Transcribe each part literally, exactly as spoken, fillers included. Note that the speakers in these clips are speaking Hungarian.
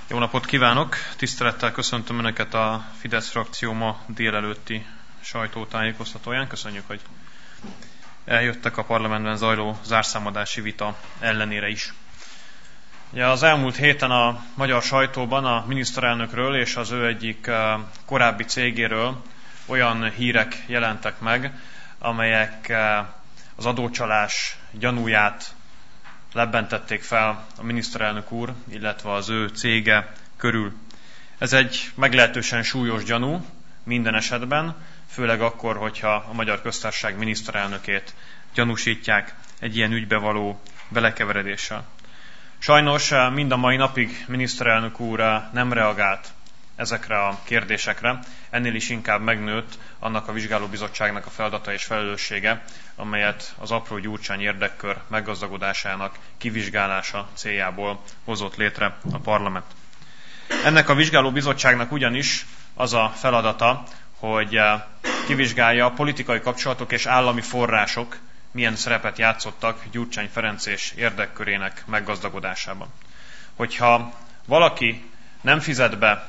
Jó napot kívánok! Tisztelettel köszöntöm Önöket a Fidesz frakció ma délelőtti sajtótájékoztatóján. Köszönjük, hogy eljöttek a parlamentben zajló zárszámadási vita ellenére is. Ja, az elmúlt héten a magyar sajtóban a miniszterelnökről és az ő egyik korábbi cégéről olyan hírek jelentek meg, amelyek az adócsalás gyanúját lebbentették fel a miniszterelnök úr, illetve az ő cége körül. Ez egy meglehetősen súlyos gyanú minden esetben, főleg akkor, hogyha a Magyar Köztársaság miniszterelnökét gyanúsítják egy ilyen ügybe való belekeveredéssel. Sajnos mind a mai napig miniszterelnök úr nem reagált ezekre a kérdésekre, ennél is inkább megnőtt annak a vizsgálóbizottságnak a feladata és felelőssége, amelyet az apró Gyurcsány érdekkör meggazdagodásának kivizsgálása céljából hozott létre a parlament. Ennek a vizsgálóbizottságnak ugyanis az a feladata, hogy kivizsgálja a politikai kapcsolatok és állami források milyen szerepet játszottak Gyurcsány Ferenc és érdekkörének meggazdagodásában. Hogyha valaki nem fizet be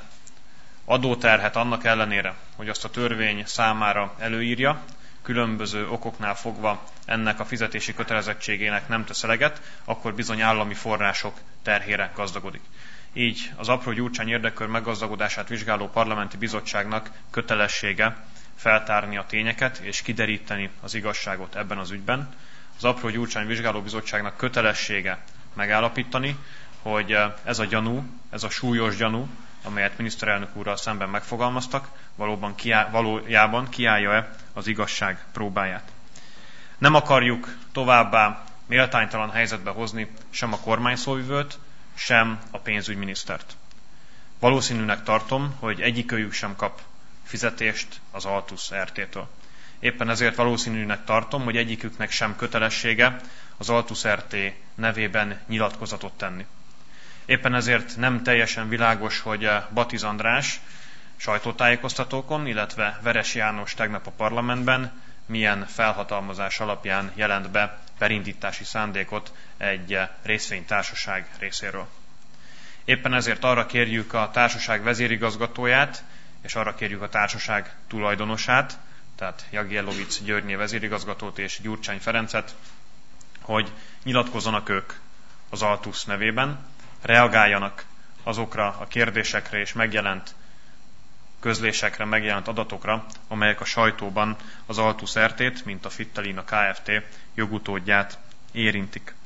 adóterhet annak ellenére, hogy azt a törvény számára előírja, különböző okoknál fogva ennek a fizetési kötelezettségének nem tesz eleget, akkor bizony állami források terhére gazdagodik. Így az apró Gyurcsány érdekkör meggazdagodását vizsgáló parlamenti bizottságnak kötelessége feltárni a tényeket és kideríteni az igazságot ebben az ügyben. Az apró Gyurcsány vizsgálóbizottságnak kötelessége megállapítani, hogy ez a gyanú, ez a súlyos gyanú, amelyet miniszterelnök úrral szemben megfogalmaztak, valóban kiáll, valójában kiállja-e az igazság próbáját. Nem akarjuk továbbá méltánytalan helyzetbe hozni sem a kormányszóvivőt, sem a pénzügyminisztert. Valószínűnek tartom, hogy egyikőjük sem kap fizetést az Altus er té-től. Éppen ezért valószínűnek tartom, hogy egyiküknek sem kötelessége az Altus er té nevében nyilatkozatot tenni. Éppen ezért nem teljesen világos, hogy Batiz András sajtótájékoztatókon, illetve Veres János tegnap a parlamentben milyen felhatalmazás alapján jelent be perindítási szándékot egy részvénytársaság részéről. Éppen ezért arra kérjük a társaság vezérigazgatóját, és arra kérjük a társaság tulajdonosát, tehát Jagielovics Györgyné vezérigazgatót és Gyurcsány Ferencet, hogy nyilatkozzanak ők az Altus nevében, reagáljanak azokra a kérdésekre és megjelent közlésekre, megjelent adatokra, amelyek a sajtóban az Altus er té-t, mint a Fittelina Kft. Jogutódját érintik.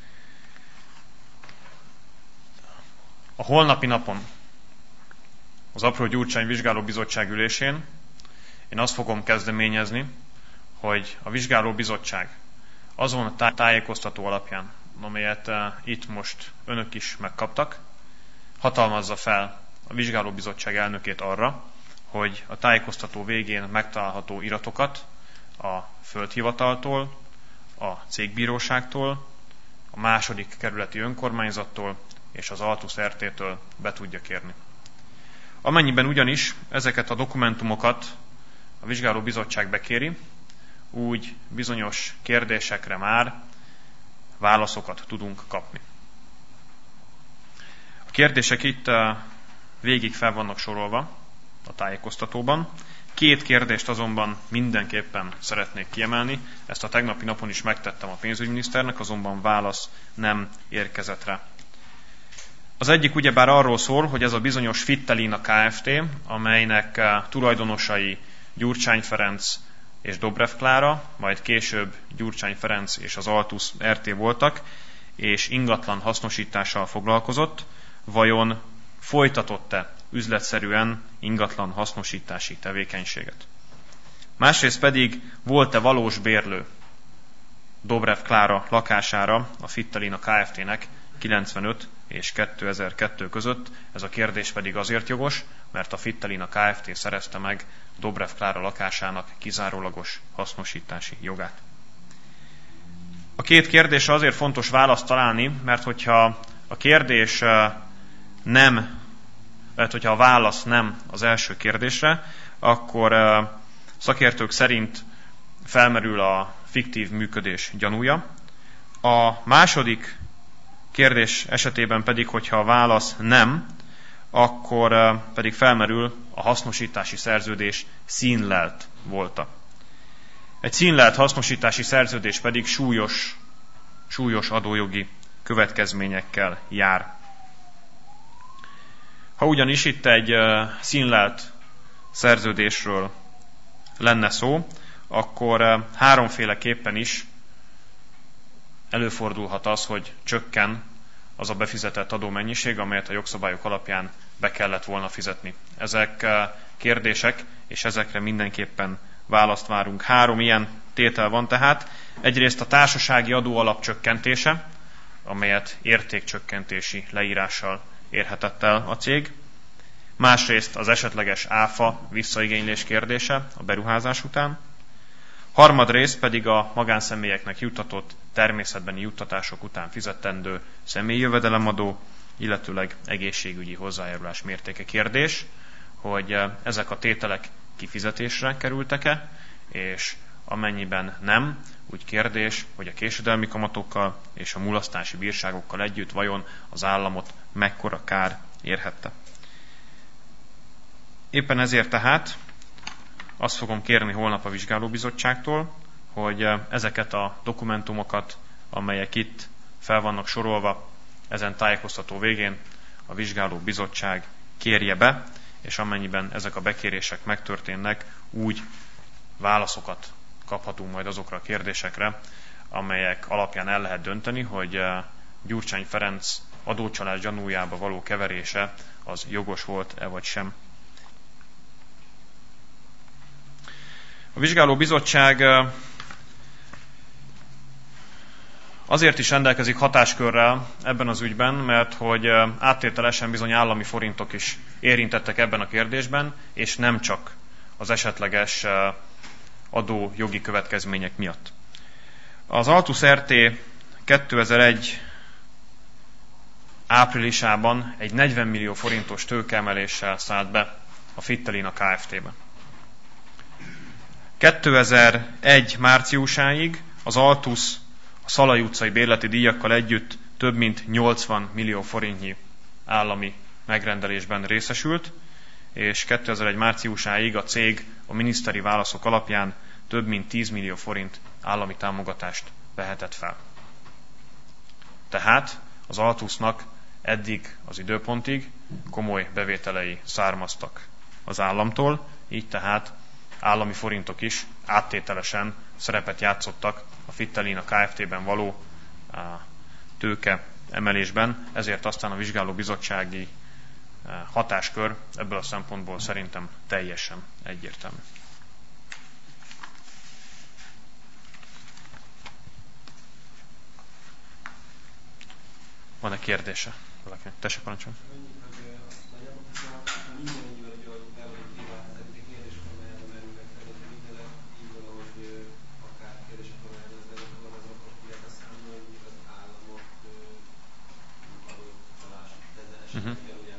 A holnapi napon az apró Gyurcsány vizsgálóbizottság ülésén én azt fogom kezdeményezni, hogy a vizsgálóbizottság azon a tájékoztató alapján, amelyet itt most önök is megkaptak, hatalmazza fel a vizsgálóbizottság elnökét arra, hogy a tájékoztató végén megtalálható iratokat a földhivataltól, a cégbíróságtól, a második kerületi önkormányzattól és az Altus er té-től be tudja kérni. Amennyiben ugyanis ezeket a dokumentumokat a vizsgálóbizottság bekéri, úgy bizonyos kérdésekre már válaszokat tudunk kapni. A kérdések itt végig fel vannak sorolva a tájékoztatóban. Két kérdést azonban mindenképpen szeretnék kiemelni. Ezt a tegnapi napon is megtettem a pénzügyminiszternek, azonban válasz nem érkezett rá. Az egyik ugyebár arról szól, hogy ez a bizonyos Fittelina Kft., amelynek tulajdonosai Gyurcsány Ferenc és Dobrev Klára, majd később Gyurcsány Ferenc és az Altus er té voltak, és ingatlan hasznosítással foglalkozott, vajon folytatott-e üzletszerűen ingatlan hasznosítási tevékenységet. Másrészt pedig volt-e valós bérlő Dobrev Klára lakására a Fittelina Kft.-nek kilencvenöt és kétezer-kettő között. Ez a kérdés pedig azért jogos, mert a Fittelina Kft. Szerezte meg Dobrev Klára lakásának kizárólagos hasznosítási jogát. A két kérdésre azért fontos választ találni, mert hogyha a kérdés nem, mert hogyha a válasz nem az első kérdésre, akkor szakértők szerint felmerül a fiktív működés gyanúja. A második kérdés esetében pedig, hogyha a válasz nem, akkor pedig felmerül a hasznosítási szerződés színlelt volta. Egy színlelt hasznosítási szerződés pedig súlyos, súlyos adójogi következményekkel jár. Ha ugyanis itt egy színlelt szerződésről lenne szó, akkor háromféleképpen is előfordulhat az, hogy csökken az a befizetett adómennyiség, amelyet a jogszabályok alapján be kellett volna fizetni. Ezek kérdések, és ezekre mindenképpen választ várunk. Három ilyen tétel van tehát. Egyrészt a társasági adóalap csökkentése, amelyet értékcsökkentési leírással érhetett el a cég. Másrészt az esetleges áfa visszaigénylés kérdése a beruházás után. Harmadrészt pedig a magánszemélyeknek juttatott természetbeni juttatások után fizetendő személyi jövedelemadó, illetőleg egészségügyi hozzájárulás mértéke. Kérdés, hogy ezek a tételek kifizetésre kerültek-e, és amennyiben nem, úgy kérdés, hogy a késedelmi kamatokkal és a mulasztási bírságokkal együtt vajon az államot mekkora kár érhette. Éppen ezért tehát azt fogom kérni holnap a vizsgálóbizottságtól, hogy ezeket a dokumentumokat, amelyek itt fel vannak sorolva, ezen tájékoztató végén a vizsgálóbizottság kérje be, és amennyiben ezek a bekérések megtörténnek, úgy válaszokat kaphatunk majd azokra a kérdésekre, amelyek alapján el lehet dönteni, hogy Gyurcsány Ferenc adócsalás gyanújába való keverése az jogos volt-e vagy sem. A vizsgálóbizottság azért is rendelkezik hatáskörrel ebben az ügyben, mert hogy áttételesen bizony állami forintok is érintettek ebben a kérdésben, és nem csak az esetleges adó jogi következmények miatt. Az Altus er té kétezer-egy áprilisában egy negyven millió forintos tőkeemeléssel szállt be a Fittelina Kft-be. kétezer-egy márciusáig az Altus a Szalai utcai bérleti díjakkal együtt több mint nyolcvan millió forintnyi állami megrendelésben részesült, és kétezer-egy márciusáig a cég a miniszteri válaszok alapján több mint tíz millió forint állami támogatást vehetett fel. Tehát az Altusnak eddig az időpontig komoly bevételei származtak az államtól, így tehát állami forintok is áttételesen szerepet játszottak a Fittelina Kft-ben való tőke emelésben, ezért aztán a vizsgálóbizottsági hatáskör ebből a szempontból szerintem teljesen egyértelmű. Van-e kérdése valakinek? Tessék, parancsoljon. Uh-huh.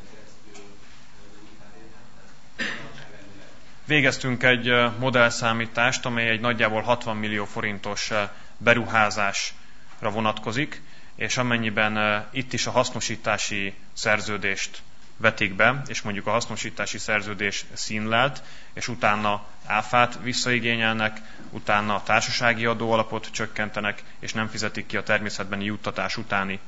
Végeztünk egy modellszámítást, amely egy nagyjából hatvan millió forintos beruházásra vonatkozik, és amennyiben itt is a hasznosítási szerződést vetik be, és mondjuk a hasznosítási szerződés színlelt, és utána áfát visszaigényelnek, utána a társasági adóalapot csökkentenek, és nem fizetik ki a természetbeni juttatás utáni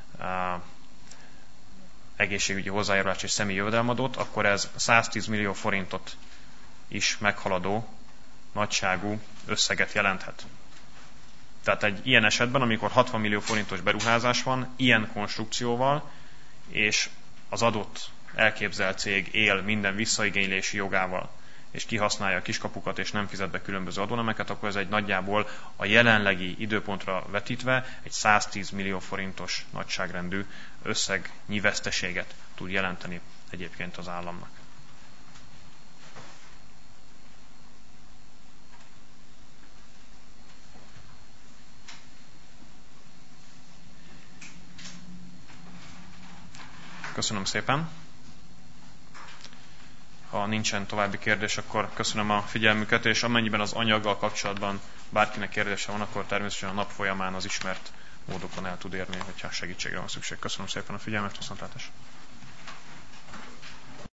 egészségügyi hozzájárulás és személyi jövedelemadót, akkor ez száztíz millió forintot is meghaladó nagyságú összeget jelenthet. Tehát egy ilyen esetben, amikor hatvan millió forintos beruházás van, ilyen konstrukcióval, és az adott elképzelt cég él minden visszaigénylési jogával, és kihasználja a kiskapukat, és nem fizet be különböző adónemeket, akkor ez egy nagyjából a jelenlegi időpontra vetítve egy száztíz millió forintos nagyságrendű összegnyi veszteséget tud jelenteni egyébként az államnak. Köszönöm szépen. Ha nincsen további kérdés, akkor köszönöm a figyelmüket, és amennyiben az anyaggal kapcsolatban bárkinek kérdése van, akkor természetesen a nap folyamán az ismert módokon el tud érni, hogyha segítségre van szükség. Köszönöm szépen a figyelmet, viszontlátásra.